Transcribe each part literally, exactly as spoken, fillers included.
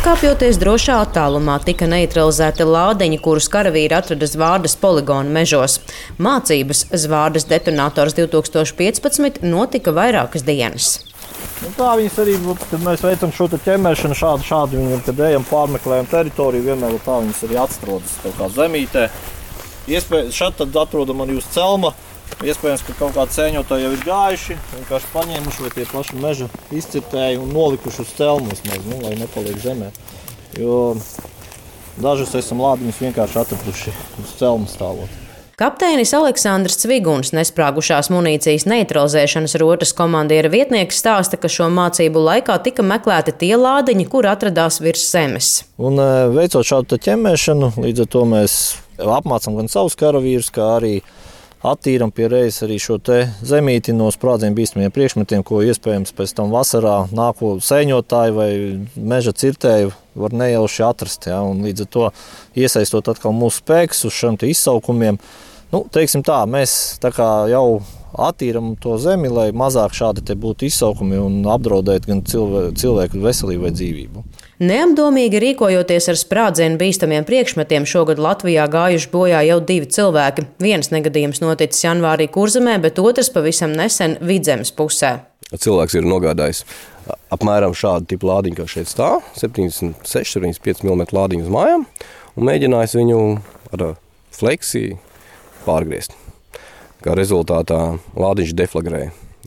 Atkāpjoties drošā attālumā, tika neutralizēti lādiņi, kurus karavīri atrada Zvārdas poligona mežos. Mācības Zvārdas detonators divi tūkstoši piecpadsmit notika vairākas dienas. Un tā viņas arī, kad mēs veicam šo ķemmēšanu, šādi, šādi viņam, kad ejam pārmeklējam teritoriju, vienmēr tā viņas arī atstrodas kaut kā zemītē. Iespējams, šeit tad atrodam arī uz celma. Iespējams, ka kaut kādi sēņotāji jau ir gājuši, vienkārši paņēmuši vai tie paši meža izcirtēji un nolikuši uz celmu vismaz, nu, lai nepaliek zemē. Jo dažus esam lādiņus vienkārši atraduši uz celmu stāvot. Kapteinis Aleksandrs Cviguns, nesprāgušās munīcijas neutralizēšanas rotas komandiera vietnieks, stāsta, ka šo mācību laikā tika meklēti tie lādiņi, kur atradās virs zemes. Un veicot šādu ķemmēšanu, līdz ar to mēs apmācam gan savus karavīrus, kā arī attīram pie reizes arī šo te zemīti no sprādzienu bīstamiem priekšmetiem, ko iespējams pēc tam vasarā nāko sēņotāji vai meža cirtēji var nejauši atrast. Ja? Un līdz ar to iesaistot atkal mūsu spēkus uz šiem te izsaukumiem, nu, teiksim tā, mēs tā kā jau attīram to zemi, lai mazāk šādi te būtu izsaukumi un apdraudēt gan cilvēku, cilvēku veselību vai dzīvību. Neapdomīgi rīkojoties ar sprādzienu bīstamiem priekšmetiem, šogad Latvijā gājuši bojā jau divi cilvēki. Viens negadījums noticis janvārī Kurzemē, bet otrs pavisam nesen Vidzemes pusē. Cilvēks ir nogādājis apmēram šādu tipu lādiņu, kā šeit stāv, septiņdesmit seši, septiņdesmit pieci milimetri lādiņu uz mājām, un mēģinājis viņu ar fleksiju pārgriezt. Kā rezultātā lādiņš deflagrēja.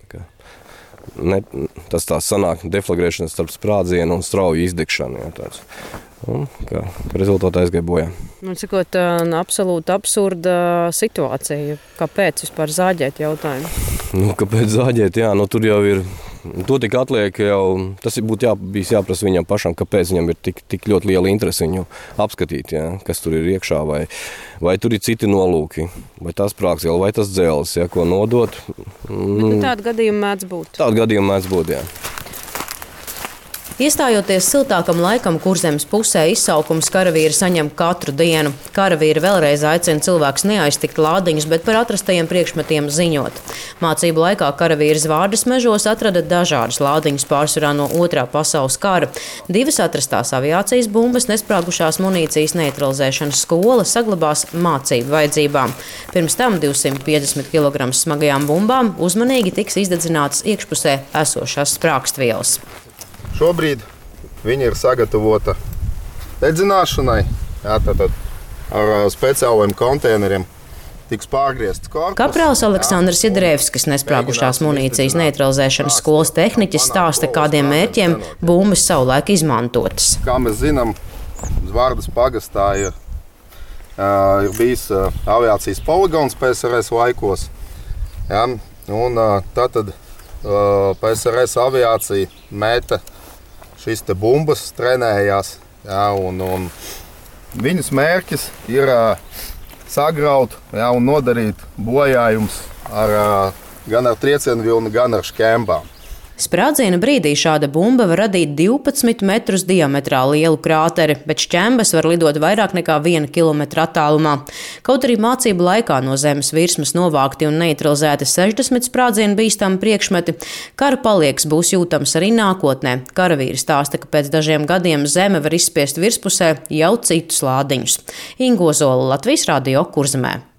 Ne, tas tā sanāk deflagrēšana starp sprādzienu un strauju izdegšanu. Jā, tāds. Un, kā rezultātā aizgāja bojā. Man cikot, absolūti absurda situācija. Kāpēc vispār zāģēt jautājumu? Nu, kāpēc zāģēt? Jā, nu tur jau ir, to tik atliek jau, tas būtu jā, bijis jāprasa viņam pašam, kāpēc viņam ir tik, tik ļoti liela interese viņu apskatīt, jā, kas tur ir iekšā, vai, vai tur ir citi nolūki, vai tas prāksēl, vai tas dzēles, jā, ko nodot. Bet, nu, tādu gadījumu mēdz būt. Tādu gadījumu mēdz būt, jā. Iestājoties siltākam laikam Kurzemes pusē, izsaukums karavīri saņem katru dienu. Karavīri vēlreiz aicina cilvēkus neaiztikt lādiņus, bet par atrastajiem priekšmetiem ziņot. Mācību laikā karavīri Zvārdas mežos atrada dažādas lādiņas, pārsvarā no otrā pasaules kara. Divas atrastās aviācijas bumbas, nesprāgušās munīcijas neutralizēšanas skola saglabās mācību vajadzībām. Pirms tam divsimt piecdesmit kilogramu smagajām bumbām uzmanīgi tiks izdedzinātas iekšpusē esošās sprāgstvielas. Šobrīd viņa ir sagatavota dedzināšanai, jā, tātad ar speciāliem konteineriem tiks pārgriezts korpus. Kaprāls Aleksandrs Jedrēvskis, nesprāgušās munīcijas neutralizēšanas skolas tehniķis, stāsta, kādiem mērķiem bumbas savulaik izmantotas. Kā mēs zinām, Zvārdas pagastā ir, uh, ir bijis uh, aviācijas poligons P S R S laikos, jā, un uh, tātad uh, P S R S aviācija mēta šīs te bumbas, trenējās, jā, un, un viņas mērķis ir uh, sagraut, jā, un nodarīt bojājums ar, uh, gan ar triecienu vilni, gan ar škembām. Sprādziena brīdī šāda bumba var radīt divpadsmit metrus diametrā lielu krāteri, bet šķembas var lidot vairāk nekā viena kilometra attālumā. Kaut arī mācību laikā no zemes virsmas novākti un neutralizēti sešdesmit sprādzienu bīstami priekšmeti, kara palieks būs jūtams arī nākotnē. Karavīri stāsta, ka pēc dažiem gadiem zeme var izspiest virspusē jau citus lādiņus. Ingo Zola, Latvijas radio, Kurzemē.